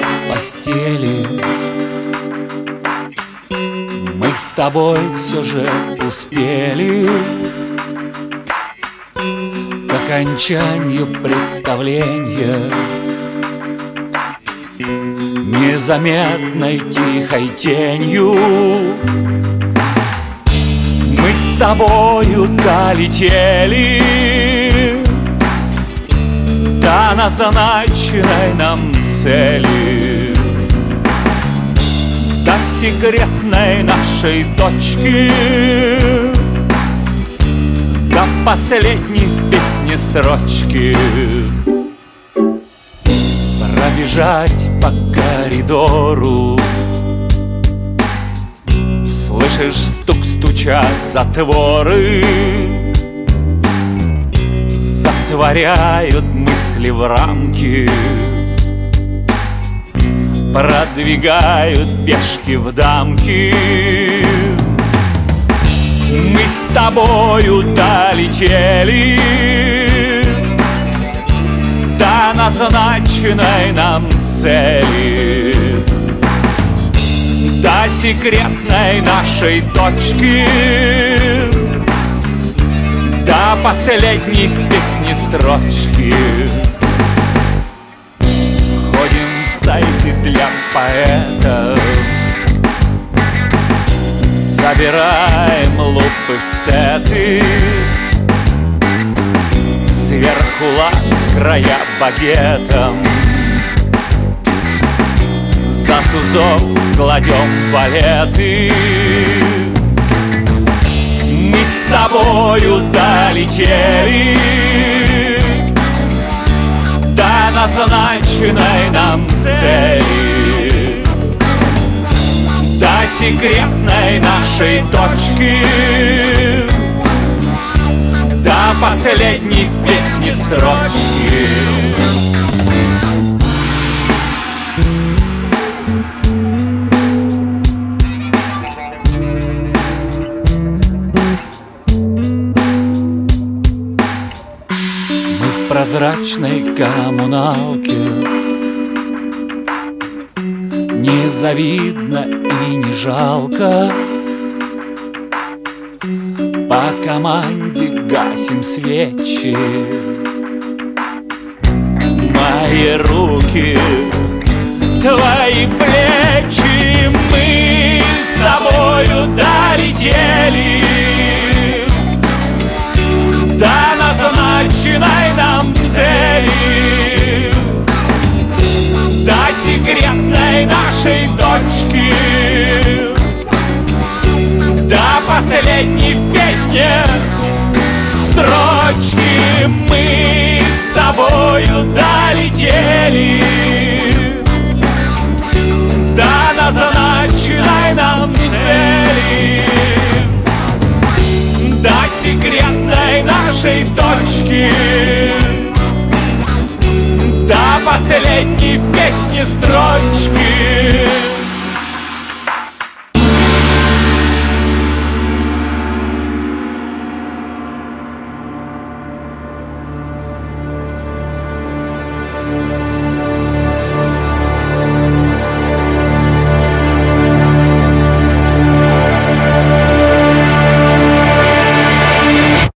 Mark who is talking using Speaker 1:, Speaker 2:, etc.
Speaker 1: постели. Мы с тобой все же успели к окончанию представления, незаметной тихой тенью. Мы с тобою долетели до назначенной нам цели, до секретной нашей точки, до последней в песне строчки. Пробежать по коридору, слышишь, стук стучат затворы, затворяют мысли в рамки, продвигают пешки в дамки. Мы с тобою долетели до назначенной нам цели, до секретной нашей точки, до последней в песне строчки. Ходим в сайты для поэтов, собираем лупы в сеты, сверху лак, края багетом, за тузов кладем балеты. Мы с тобою долетели до назначенной нам цели, до секретной нашей точки, до последней в песне строчки. Мы в прозрачной коммуналке, не завидно и не жалко, по команде гасим свечи. Мои руки, твои плечи, мы с тобою долетели до назначенной нам цели, до секретной нашей точки, до последней в песне строчки. Мы с тобою долетели